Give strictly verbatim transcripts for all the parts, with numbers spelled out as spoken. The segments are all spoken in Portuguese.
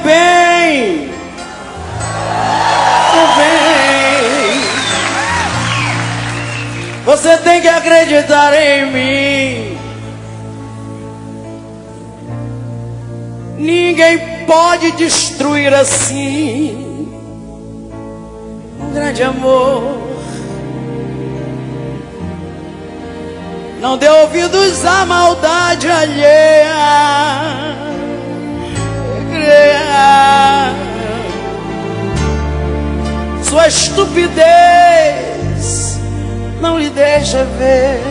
bem, meu bem, você tem que acreditar em mim. Ninguém pode destruir assim um grande amor. Não dê ouvidos à maldade alheia. Sua estupidez não lhe deixa ver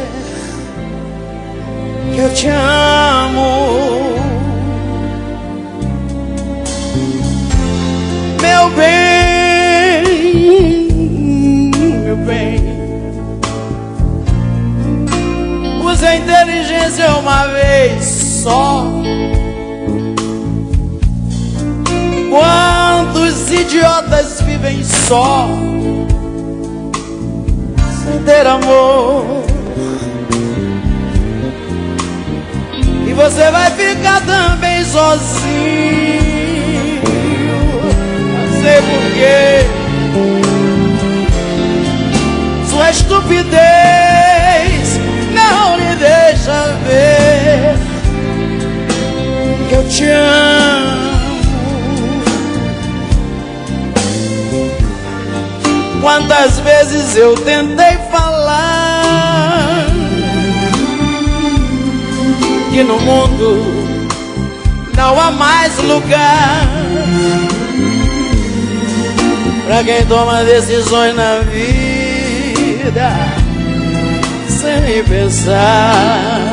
que eu te amo, meu bem, meu bem. Use a inteligência uma vez só. Quantos idiotas vivem só, sem ter amor? E você vai ficar também sozinho. Não sei porquê. Sua estupidez não lhe deixa ver que eu te amo. Quantas vezes eu tentei falar que no mundo não há mais lugar pra quem toma decisões na vida sem pensar.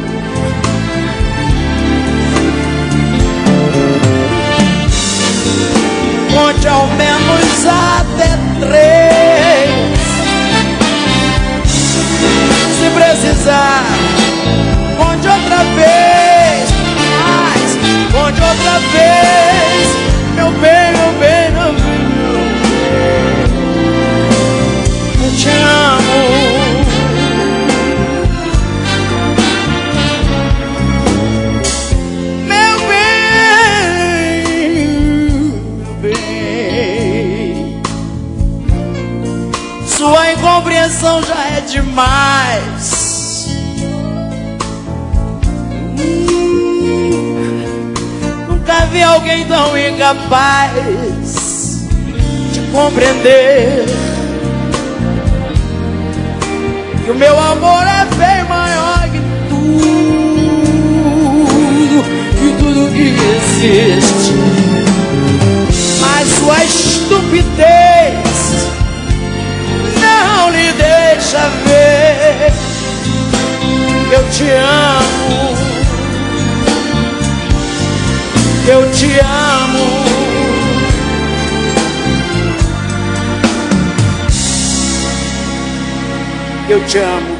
Conte ao menos até três. Se precisar, conte outra vez. Mas conte outra vez. Meu bem, meu bem, meu bem, meu bem. Eu te amo. Sua incompreensão já é demais. hum, Nunca vi alguém tão incapaz de compreender que o meu amor é bem maior que tudo, que tudo que existe. Mas sua estupidez não lhe deixa ver que eu te amo, que eu te amo. Que eu te amo.